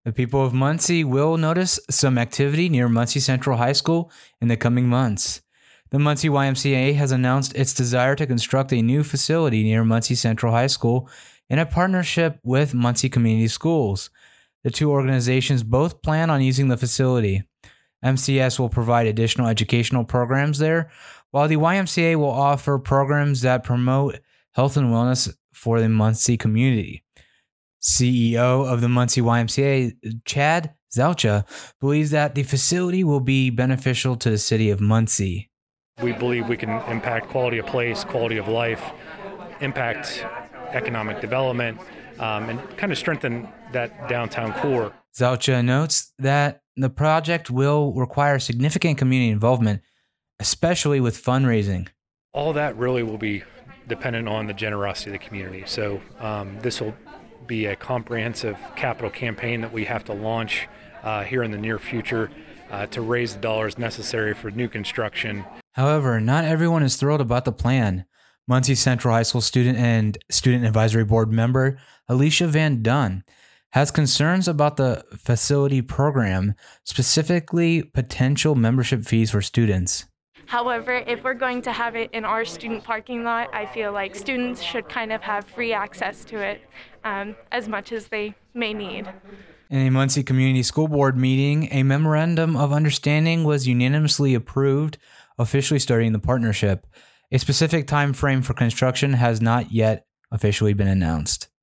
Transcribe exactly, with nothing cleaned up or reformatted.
The people of Muncie will notice some activity near Muncie Central High School in the coming months. The Muncie Y M C A has announced its desire to construct a new facility near Muncie Central High School in a partnership with Muncie Community Schools. The two organizations both plan on using the facility. M C S will provide additional educational programs there, while the Y M C A will offer programs that promote health and wellness for the Muncie community. C E O of the Muncie Y M C A, Chad Zelcha, believes that the facility will be beneficial to the city of Muncie. We believe we can impact quality of place, quality of life, impact economic development, um, and kind of strengthen that downtown core. Zelcha notes that the project will require significant community involvement, especially with fundraising. All that really will be dependent on the generosity of the community. So um, this will be a comprehensive capital campaign that we have to launch uh, here in the near future uh, to raise the dollars necessary for new construction. However, not everyone is thrilled about the plan. Muncie Central High School student and Student Advisory Board member Alicia Van Dunn has concerns about the facility program, specifically potential membership fees for students. However, if we're going to have it in our student parking lot, I feel like students should kind of have free access to it um, as much as they may need. In a Muncie Community School Board meeting, a memorandum of understanding was unanimously approved, officially starting the partnership. A specific time frame for construction has not yet officially been announced.